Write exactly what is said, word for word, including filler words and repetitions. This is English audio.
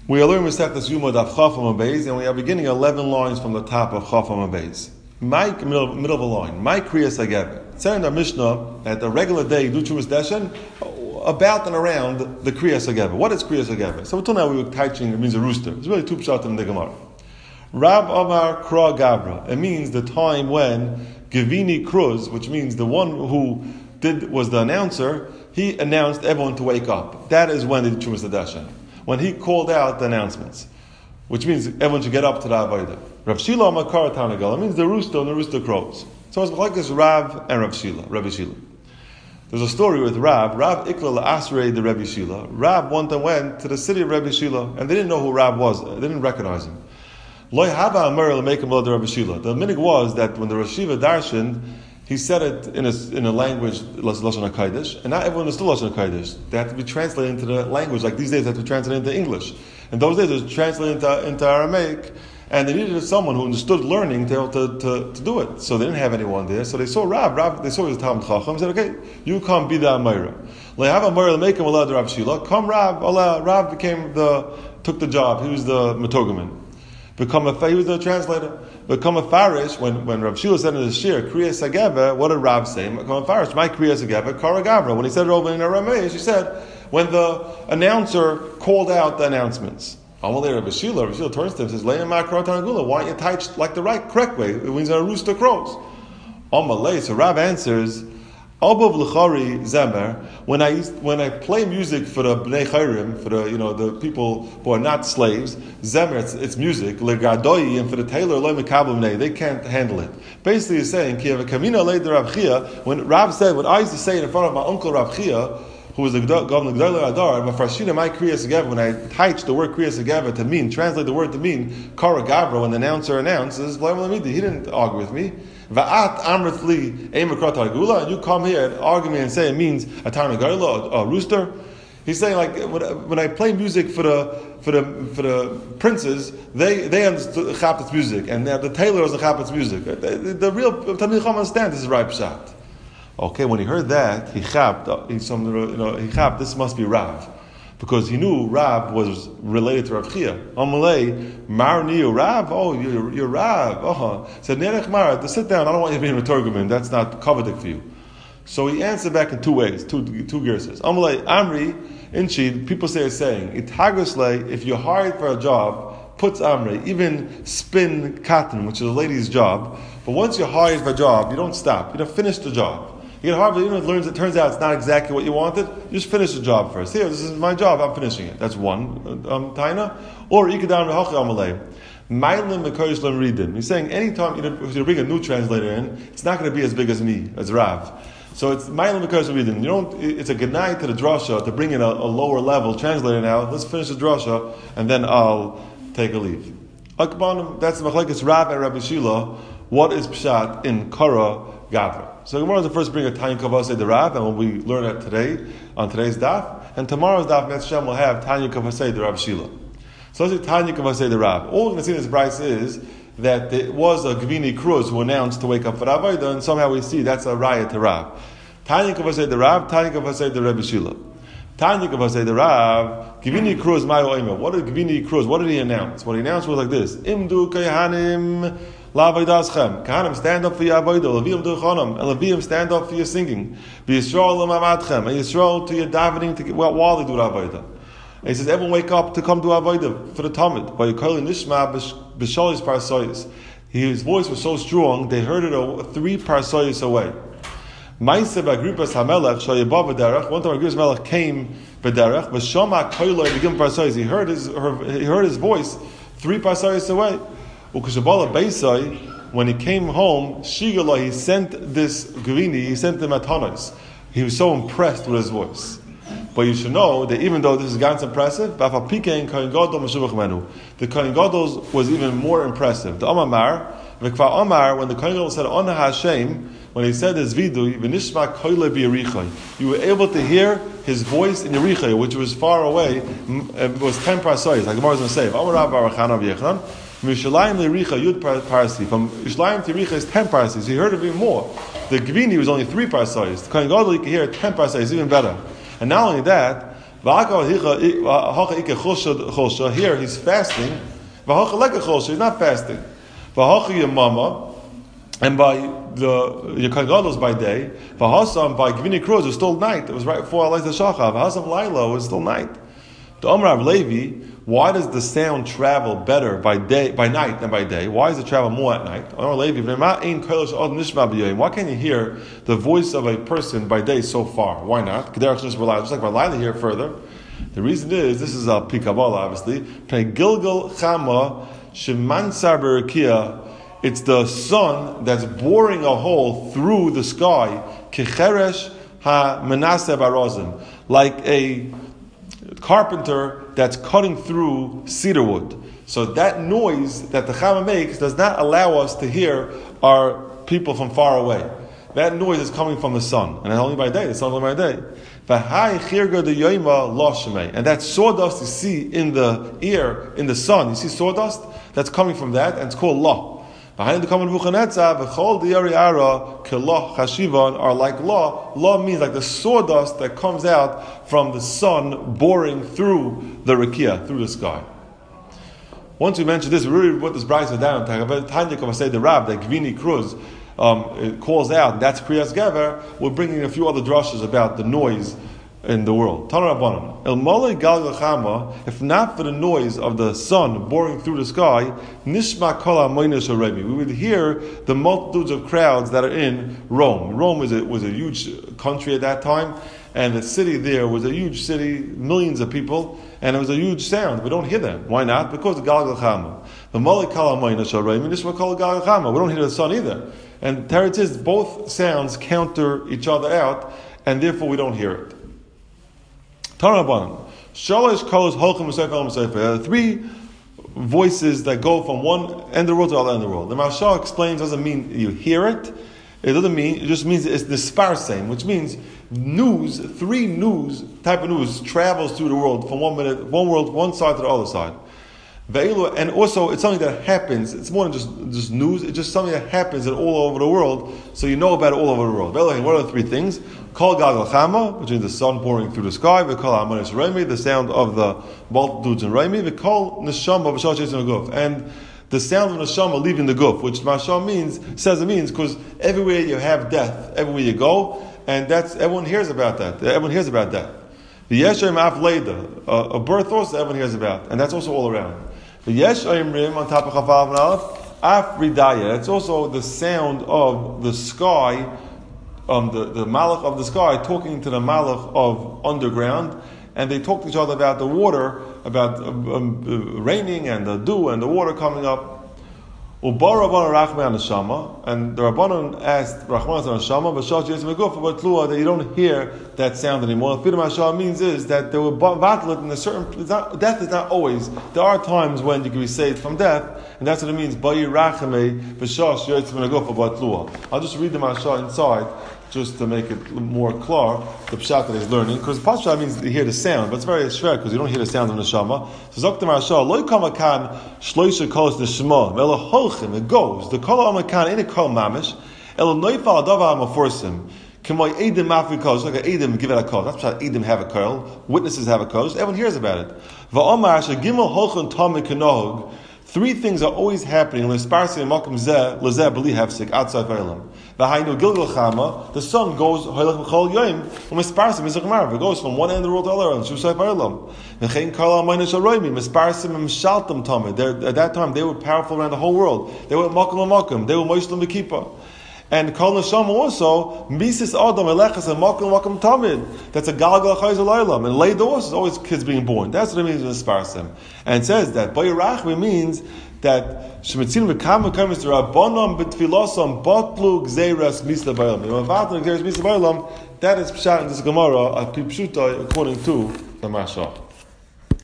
We are learning Masechtas Yuma Daf Chaf Amud Beis, and we are beginning eleven lines from the top of Chaf Amud Beis. My middle, middle of a line. My Kriyas Hageva. It said in our Mishnah that the regular day you do Chumas Deshen about and around the Kriyas Hageva. What is Kriyas Hageva? So until now we were teaching it means a rooster. It's really two pshat in the Gemara. Rab Amar Kra Gabra. It means the time when Givini Kruz, which means the one who did was the announcer, he announced everyone to wake up. That is when they did Chumas Deshen. When he called out the announcements, which means everyone should get up to the Avodah. Rav Shila Makar Tanagal, it means the rooster and the rooster crows. So it's like this Rav and Rav Shila, Rabbi Shila. There's a story with Rav, Rav Ikla Asrei the Rabbi Shila. Rav one time went to the city of Rabbi Shila, and they didn't know who Rav was, they didn't recognize him. Loi Hava Amar make him the Rabbi Shila. The minig was that when the Rosh Yeshiva darshaned, he said it in a, in a language, Lashon HaKodesh, and not everyone understood Lashon HaKodesh. They had to be translated into the language, like these days they have to translate into English. In those days it was translated into, into Aramaic, and they needed someone who understood learning to be able to, to, to do it. So they didn't have anyone there, so they saw Rav, Rav they saw his Talmud Chacham, said, okay, you come be the Amira. They have Amira, make him Allah the Rav Shila, come Rav, Allah, Rav became the, took the job, he was the Metogaman. Become a, he was the translator. Become a farish. When when Rav Shila said in his shir Kriyas Hageva, what did Rav say? Become a farish. My Kriyas Hageva, Kara Gavra. When he said it over in Aramaic, he said when the announcer called out the announcements. Amalei Rav Shila, Rav Shila turns to him and says, "Le'em Makar Tanagula. Why don't you touch like the right correct way? It means a rooster crows." Amalei. So Rav answers. Abav l'chari zemer. When I when I play music for the bnei chayrim, for the you know the people who are not slaves, zemer it's, it's music. Legadoi and for the tailor lo mekabel bnei, they can't handle it. Basically, he's saying ki kamina leid Rav Chia. When Rav said what I used to say in front of my uncle Rav Chia, who was the governor G'dayla Adar, Mafrashina my Kriyas Hageva. When I teach the word Kriyas Hageva to mean, translate the word to mean Kara Gavra. When the announcer announces, he didn't argue with me. Va'at amrithli emakrat argula, and you come here and argue me and say it means a tarnagarla, a, a rooster. He's saying like when I play music for the for the for the princes, they they understand chapet's music, and the tailor doesn't chapet's music. The, the, the real Talmid Chacham understand this is right pshat. Okay, when he heard that, he chapped. He some you know he chapped. This must be Rav. Because he knew Rav was related to Rav Chia. Amalei, Marniu, Rav, oh, you're, you're Rav. Uh-huh. Said, Nerech Mara, to sit down, I don't want you to be in a Torgumin, that's not coveted for you. So he answered back in two ways, two two gerses. Amalei, Amri, Inchi, people say a saying, Itaguslei, if you're hired for a job, puts Amri, even spin cotton, which is a lady's job, but once you're hired for a job, you don't stop, you don't finish the job. You get Harvard, even if it learns, it turns out it's not exactly what you wanted, you just finish the job first. Here, this is my job, I'm finishing it. That's one, um, taina. Or, Ikadam Rehachi Amalei. Mailim Mekoyish Lam Ridim. He's saying, anytime you, know, if you bring a new translator in, it's not going to be as big as me, as Rav. So it's Mailim Mekoyish Lam Ridim. You don't, it's a good night to the drasha to bring in a, a lower level translator now. Let's finish the drasha, and then I'll take a leave. Akbanim, that's the Machlekes Rav and Rabbi Shila. What is Pshat in Kara Gavra? So Gemara is the first bring a Tanya Kavasei the Rav, and we learn that today on today's daf. And tomorrow's daf, Metz Shem will have Tanya Kavasei the Rav Shila. So let's do Tanya Kavasei the Rav. All we're going to see in this price is that it was a Gvini Cruz who announced to wake up for Avodah, and somehow we see that's a riot to Rav. Tanya Kavasei the Rav, Tanya Kavasei the Rabbi Shila. Tanya Kavasei the Rav, Gvini Cruz Mayo Omer. What did Gvini Cruz? What did he announce? What he announced was like this: Imdu Kayahanim. La'avodaschem. Kahanim, stand up for your avodah. Leviim du'chanim. And Leviim, stand up for your singing. B'Yisrael l'mamadchem. And Yisrael to your davening to, while they do avodah. And he says, everyone wake up to come to avodah for the Talmud. By Yikol Nishma b'sholis parsoyis. His voice was so strong, they heard it three parsoyis away. Ma'aseh b'Agripas hamelech shayabav b'derech. One time Agripas Melech came b'derech. V'shama koiloi b'gim parsoyis. He heard his, he heard his voice three parsoyis away. When he came home, Shigala, he sent this Gvini, he sent the Matanos. He was so impressed with his voice. But you should know that even though this is ganz impressive, the Kohen Gadol was even more impressive. The Omar, V'kva Omar, when the Kohen Gadol said, Ona Hashem, when he said his vidui, V'nishma koile b'Yerichai, you were able to hear his voice in Yerichai, which was far away. It was ten parsois, like the Gemara is going to say. Amar Rav Barachana v'Yechon, Mishalayim L'Richa Yud Parsi. From Yishalayim to Richa is ten parsis. He heard of even more. The Gvini was only three parsis. The Kohen Gadol you could hear ten parsis, even better. And not only that, Here he's fasting. He's not fasting. And by the Yekagadlos by day, Vahasam by Gvini Cruz was still night. It was right before Elijah Shachav. Vahasam Laila was still night. The Omar of Levi, why does the sound travel better by day, by night than by day? Why does it travel more at night? Omar Levi, why can't you hear the voice of a person by day so far? Why not? Just like by Laila here further. The reason is, this is a Pikabala obviously. Gilgal Chama Shemansar Berakia. It's the sun that's boring a hole through the sky, kecheresh ha menaseh barazim, like a carpenter that's cutting through cedar wood. So that noise that the Chama makes does not allow us to hear our people from far away. That noise is coming from the sun, and only by day. The sun only by day. And that sawdust you see in the ear, in the sun, you see sawdust that's coming from that, and it's called law. Behind the common Vuchanetza, v'chol diyari ara keloh chashivan are like law. Law means like the sawdust that comes out from the sun boring through the rakia, through the sky. Once we mentioned this, we really put this brayso down. Tanya Kavasei the Rab that Gvini Cruz um, it calls out. And that's Kriyas Gever. We're bringing a few other drushes about the noise in the world. Tana Rabbanim. El Molei Gal Chama, if not for the noise of the sun boring through the sky, Nishma Kol HaMoinish HaRemi. We would hear the multitudes of crowds that are in Rome. Rome was a, was a huge country at that time, and the city there was a huge city, millions of people, and it was a huge sound. We don't hear them. Why not? Because the Gal Chama. The Molei Kol HaMoinish HaRemi, Nishma Kol Gal Chama. We don't hear the sun either. And Teretz is, both sounds counter each other out, and therefore we don't hear it. Tarabanan. Shalosh kolos holchem v'sefer el v'sefer. There are three voices that go from one end of the world to the other end of the world. The Mashal explains, doesn't mean you hear it. It doesn't mean, it just means it's the sparsame, which means news, three news, type of news travels through the world from one minute, one world, one side to the other side. And also, it's something that happens. It's more than just, just news. It's just something that happens in all over the world, so you know about it all over the world. What are the three things? Kol Gal Chama, which is the sun pouring through the sky. V'Kol HaMoinish HaRemi, the sound of the multitudes in Remi. V'Kol Neshama V'Shal Shetzim Guf, and the sound of Neshama leaving the Guf, which Mashal means says it means because everywhere you have death, everywhere you go, and that's everyone hears about that. Everyone hears about death. The Yeshem Af Leida, a birth also everyone hears about, and that's also all around. The Yesh Oimrim on top of Chavav and Aleph, Af Ridaya. It's also the sound of the sky, um, the, the Malach of the sky talking to the Malach of underground, and they talk to each other about the water, about um, um, raining and the dew and the water coming up. Ubar Rabbanan Rachman Neshama, and the Rabbanan asked Rachman Neshama, V'shal Shetzim Guf, but Tlua, that you don't hear that sound anymore. What Fidim Hasham means is that they were battling in a certain. It's not, death is not always. There are times when you can be saved from death, and that's what it means. Bayi Rachame V'shal Shetzim Guf, but Tlua. I'll just read the Mashal inside, just to make it more clear, the pshat that he's learning, because pshat means you hear the sound, but it's very shver because you don't hear the sound of the neshama. So Zok Mashal, loy kamakan shloisha kolos neshama, velo holchim, it goes. The kol amakan in a kol mamish, elo noifal adava amaforsim, k'moy edim mafri kolos, like an edim give it a kolos. That's pshat edim have a kolos, witnesses have a kolos, everyone hears about it. Va'omar shagimel holchim tamid kenohog. Three things are always happening. Outside Va'ilam. The sun goes it goes from one end of the world to the other. At that time, they were powerful around the whole world. They were makom makom. They were moishlim v'kippah. And Kol Neshama also, Mises Adam Elechas and Makom Makom Tamid. That's a Galgal Chayz Olaylam. And Leidos is always kids being born. That's what it means in Sparsim. And it says that Bayirachmi means that Shemitzin V'kam V'kam is the Rabbanon B'tfilosam Batlu Gzeiras Misla Baylam. That is Pshat in this Gemara, Pipshuta, according to the Mashal.